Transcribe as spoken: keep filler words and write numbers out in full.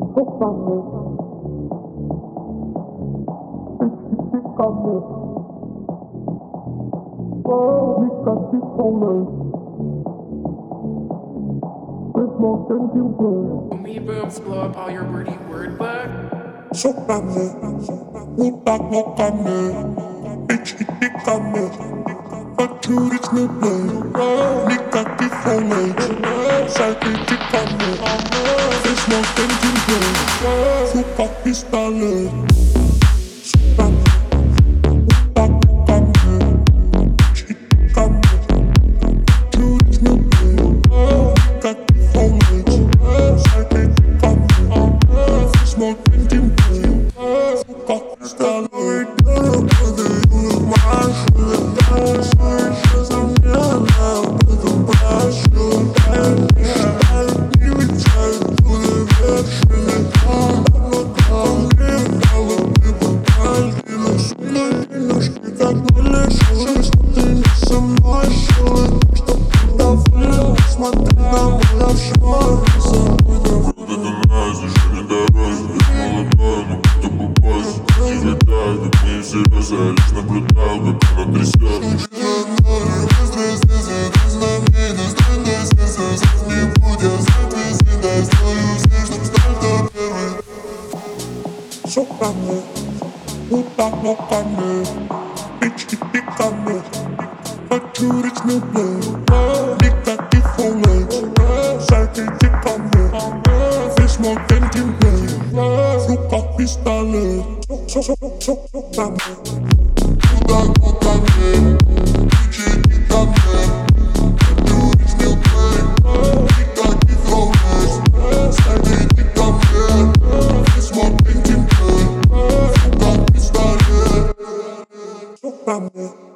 Me boobs blow up all your wordy word book. Sopame, utapokame, ichitikame, faturichnuble, nikakifole, psychitikame, there's no thinking, fukapistale. Sopame, utapokame, ichitikame, faturichnuble, nikakifole, psychitikame, there's no thinking. Лишь наблюдал, как она трясет. Sopame, utapokame, ichitikame, faturichnuble, nikakifole, psychitikame, there's more thinking, fukapistale. Sopame, utapokame, ichitikame, faturichnuble, nikakifole, psychitikame, there's more thinking. Sopame.